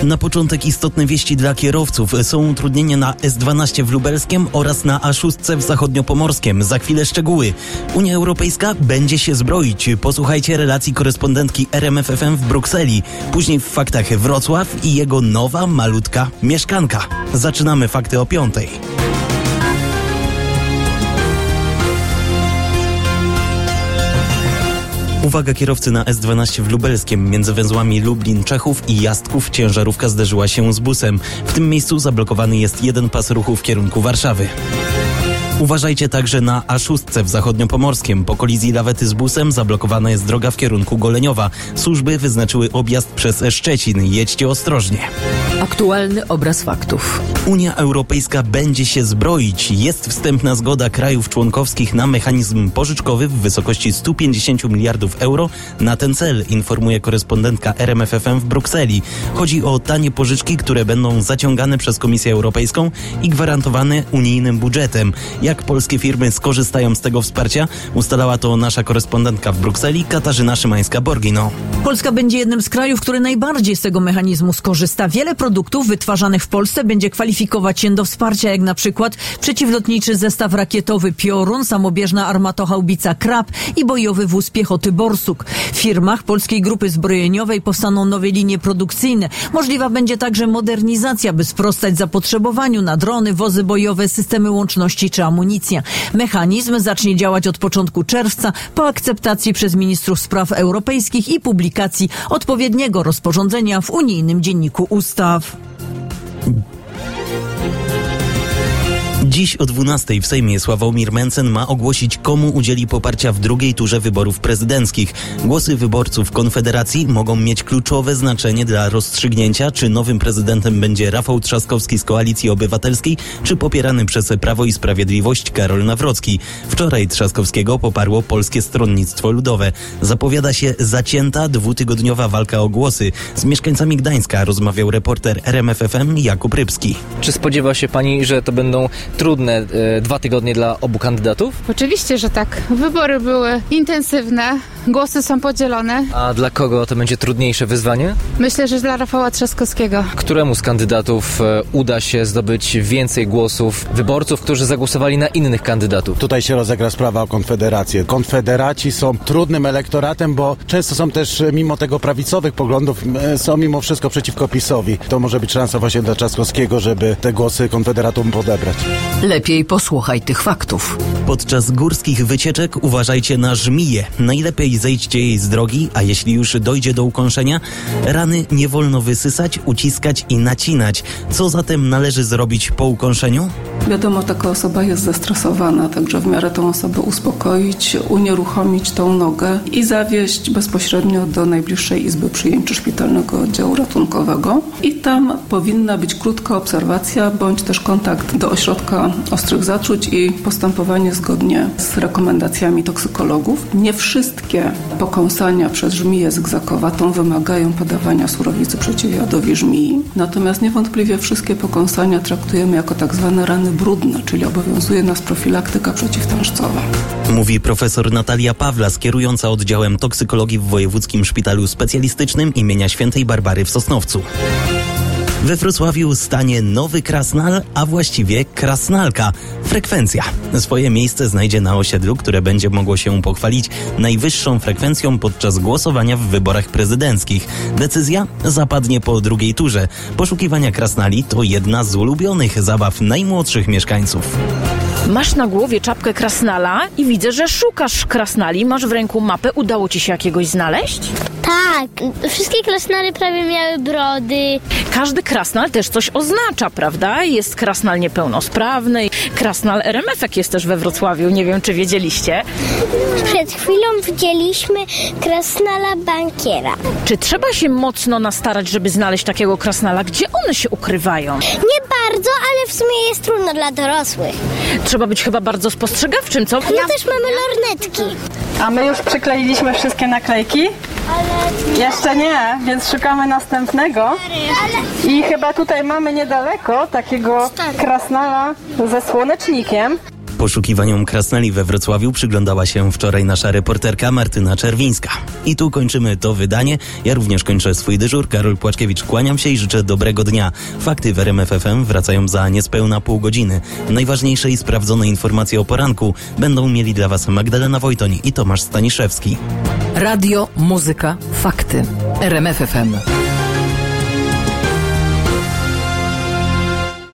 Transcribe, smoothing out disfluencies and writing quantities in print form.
Na początek istotne wieści dla kierowców. Są utrudnienia na S12 w Lubelskiem oraz na A6 w Zachodniopomorskiem. Za chwilę szczegóły. Unia Europejska będzie się zbroić. Posłuchajcie relacji korespondentki RMF FM w Brukseli. Później w faktach Wrocław i jego nowa, malutka mieszkanka. Zaczynamy fakty o 5:00. Uwaga kierowcy na S12 w Lubelskiem. Między węzłami Lublin-Czechów i Jastków ciężarówka zderzyła się z busem. W tym miejscu zablokowany jest jeden pas ruchu w kierunku Warszawy. Uważajcie także na A6 w Zachodniopomorskiem. Po kolizji lawety z busem zablokowana jest droga w kierunku Goleniowa. Służby wyznaczyły objazd przez Szczecin. Jedźcie ostrożnie. Aktualny obraz faktów. Unia Europejska będzie się zbroić. Jest wstępna zgoda krajów członkowskich na mechanizm pożyczkowy w wysokości 150 miliardów euro na ten cel, informuje korespondentka RMF FM w Brukseli. Chodzi o tanie pożyczki, które będą zaciągane przez Komisję Europejską i gwarantowane unijnym budżetem. Jak polskie firmy skorzystają z tego wsparcia? Ustalała to nasza korespondentka w Brukseli, Katarzyna Szymańska-Borgino. Polska będzie jednym z krajów, który najbardziej z tego mechanizmu skorzysta. Wiele produktów wytwarzanych w Polsce będzie kwalifikować się do wsparcia, jak na przykład przeciwlotniczy zestaw rakietowy Piorun, samobieżna armatohaubica Krab i bojowy wóz piechoty Borsuk. W firmach Polskiej Grupy Zbrojeniowej powstaną nowe linie produkcyjne. Możliwa będzie także modernizacja, by sprostać zapotrzebowaniu na drony, wozy bojowe, systemy łączności czy amunicja. Mechanizm zacznie działać od początku czerwca po akceptacji przez ministrów spraw europejskich i publikacji odpowiedniego rozporządzenia w unijnym dzienniku ustaw. Dziś o 12:00 w Sejmie Sławomir Mencen ma ogłosić, komu udzieli poparcia w drugiej turze wyborów prezydenckich. Głosy wyborców Konfederacji mogą mieć kluczowe znaczenie dla rozstrzygnięcia, czy nowym prezydentem będzie Rafał Trzaskowski z Koalicji Obywatelskiej, czy popierany przez Prawo i Sprawiedliwość Karol Nawrocki. Wczoraj Trzaskowskiego poparło Polskie Stronnictwo Ludowe. Zapowiada się zacięta, dwutygodniowa walka o głosy. Z mieszkańcami Gdańska rozmawiał reporter RMF FM Jakub Rybski. Czy spodziewa się pani, że to będą trudne 2 tygodnie dla obu kandydatów? Oczywiście, że tak. Wybory były intensywne, głosy są podzielone. A dla kogo to będzie trudniejsze wyzwanie? Myślę, że dla Rafała Trzaskowskiego. Któremu z kandydatów uda się zdobyć więcej głosów wyborców, którzy zagłosowali na innych kandydatów? Tutaj się rozegra sprawa o Konfederację. Konfederaci są trudnym elektoratem, bo często są też, mimo tego prawicowych poglądów, są mimo wszystko przeciwko PiS-owi. To może być szansa właśnie dla Trzaskowskiego, żeby te głosy konfederatom podebrać. Lepiej posłuchaj tych faktów. Podczas górskich wycieczek uważajcie na żmiję. Najlepiej zejdźcie jej z drogi, a jeśli już dojdzie do ukąszenia, rany nie wolno wysysać, uciskać i nacinać. Co zatem należy zrobić po ukąszeniu? Wiadomo, taka osoba jest zestresowana, także w miarę tą osobę uspokoić, unieruchomić tą nogę i zawieźć bezpośrednio do najbliższej izby przyjęć szpitalnego oddziału ratunkowego. I tam powinna być krótka obserwacja, bądź też kontakt do ośrodka ostrych zaczuć i postępowanie zgodnie z rekomendacjami toksykologów. Nie wszystkie pokąsania przez żmiję zygzakowatą wymagają podawania surowicy przeciwjadowi żmii. Natomiast niewątpliwie wszystkie pokąsania traktujemy jako tak zwane rany brudne, czyli obowiązuje nas profilaktyka przeciwtężcowa. Mówi profesor Natalia Pawlas, kierująca oddziałem toksykologii w Wojewódzkim Szpitalu Specjalistycznym imienia Świętej Barbary w Sosnowcu. We Wrocławiu stanie nowy krasnal, a właściwie krasnalka. Frekwencja. Swoje miejsce znajdzie na osiedlu, które będzie mogło się pochwalić najwyższą frekwencją podczas głosowania w wyborach prezydenckich. Decyzja zapadnie po drugiej turze. Poszukiwania krasnali to jedna z ulubionych zabaw najmłodszych mieszkańców. Masz na głowie czapkę krasnala i widzę, że szukasz krasnali. Masz w ręku mapę. Udało ci się jakiegoś znaleźć? Tak, wszystkie krasnale prawie miały brody. Każdy krasnal też coś oznacza, prawda? Jest krasnal niepełnosprawny, krasnal RMF-ek jest też we Wrocławiu, nie wiem, czy wiedzieliście. Przed chwilą widzieliśmy krasnala bankiera. Czy trzeba się mocno nastarać, żeby znaleźć takiego krasnala? Gdzie one się ukrywają? Nie bardzo, ale w sumie jest trudno dla dorosłych. Trzeba być chyba bardzo spostrzegawczym, co? No też mamy lornetki. A my już przykleiliśmy wszystkie naklejki? Jeszcze nie, więc szukamy następnego. I chyba tutaj mamy niedaleko takiego krasnala ze słonecznikiem. Poszukiwaniom krasnali we Wrocławiu przyglądała się wczoraj nasza reporterka Martyna Czerwińska. I tu kończymy to wydanie. Ja również kończę swój dyżur. Karol Płaczkiewicz, kłaniam się i życzę dobrego dnia. Fakty w RMF FM wracają za niespełna pół godziny. Najważniejsze i sprawdzone informacje o poranku będą mieli dla Was Magdalena Wojtoń i Tomasz Staniszewski. Radio, muzyka, fakty. RMF FM.